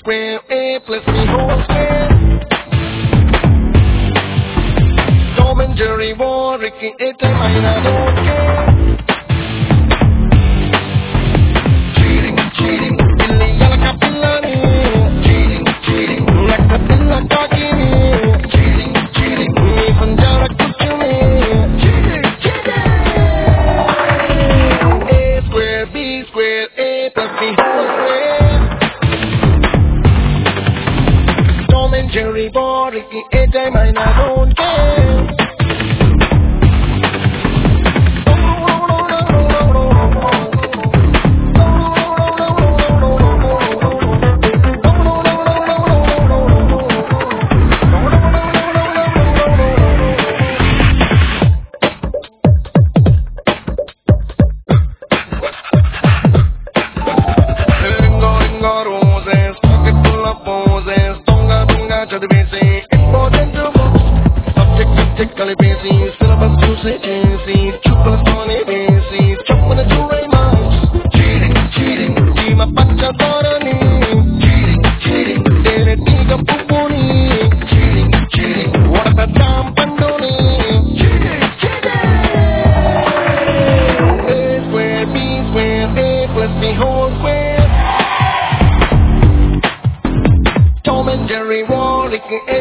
square, A plus B whole square. Tom and Jerry war, Ricky, A time I don't care. Cheating, cheating, Billy Yalaka Pillani. Cheating, cheating, Naka Pilla Kakini. Cheating, cheating, me Punjara Kuchumi. Cheating, cheating. A square, B square, A plus B whole square. Tom and Jerry war, Ricky, A time I don't care. Jerry Wall,